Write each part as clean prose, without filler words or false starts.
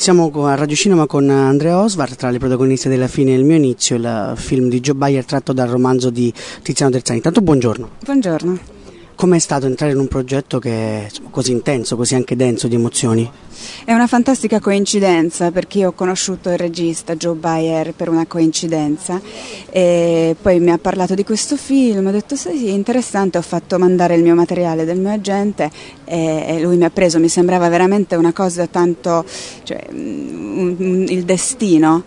Siamo a Radio Cinema con Andrea Osvald, tra le protagoniste della Fine e il mio inizio, il film di Joe Bayer tratto dal romanzo di Tiziano Terzani. Intanto buongiorno. Buongiorno. Com'è stato entrare in un progetto che è così intenso, così anche denso di emozioni? È una fantastica coincidenza, perché io ho conosciuto il regista Joe Bayer per una coincidenza e poi mi ha parlato di questo film, ho detto sì, interessante, ho fatto mandare il mio materiale del mio agente e lui mi ha preso, mi sembrava veramente una cosa tanto, il destino.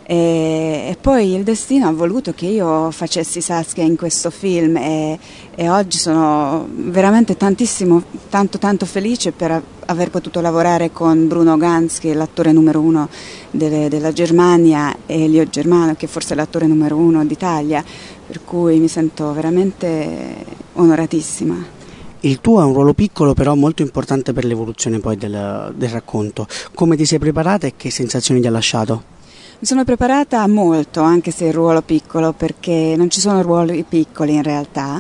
E poi il destino ha voluto che io facessi Saskia in questo film e oggi sono veramente tanto felice per aver potuto lavorare con Bruno Ganz, che è l'attore numero uno della Germania, e Elio Germano, che forse è l'attore numero uno d'Italia, per cui mi sento veramente onoratissima. Il tuo è un ruolo piccolo però molto importante per l'evoluzione poi del racconto. Come ti sei preparata e che sensazioni ti ha lasciato? Mi sono preparata molto, anche se il ruolo piccolo, perché non ci sono ruoli piccoli in realtà.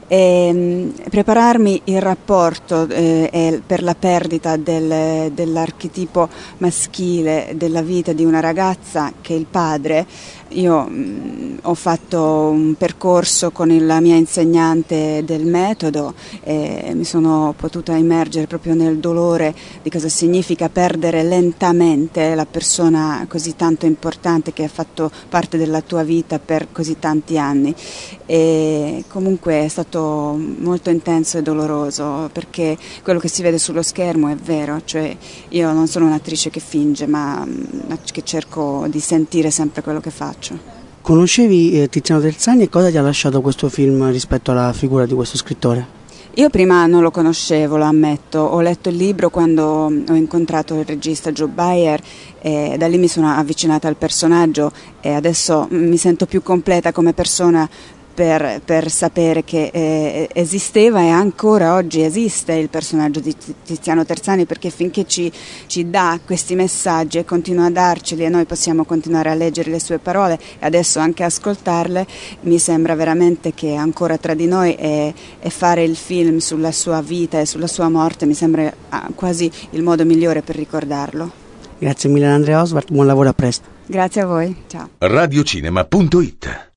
Prepararmi il rapporto per la perdita dell'archetipo maschile della vita di una ragazza che è il padre. Io ho fatto un percorso con la mia insegnante del metodo e mi sono potuta immergere proprio nel dolore di cosa significa perdere lentamente la persona così tanto importante che ha fatto parte della tua vita per così tanti anni. E comunque è stato molto intenso e doloroso, perché quello che si vede sullo schermo è vero, cioè io non sono un'attrice che finge, ma che cerco di sentire sempre quello che faccio. Conoscevi Tiziano Terzani e cosa ti ha lasciato questo film rispetto alla figura di questo scrittore? Io prima non lo conoscevo, lo ammetto, ho letto il libro quando ho incontrato il regista Joe Bayer e da lì mi sono avvicinata al personaggio e adesso mi sento più completa come persona per sapere che esisteva e ancora oggi esiste il personaggio di Tiziano Terzani, perché finché ci dà questi messaggi e continua a darceli e noi possiamo continuare a leggere le sue parole e adesso anche ascoltarle, mi sembra veramente che ancora tra di noi e fare il film sulla sua vita e sulla sua morte mi sembra quasi il modo migliore per ricordarlo. Grazie mille Andrea Osvald, buon lavoro, a presto. Grazie a voi, ciao. Radiocinema.it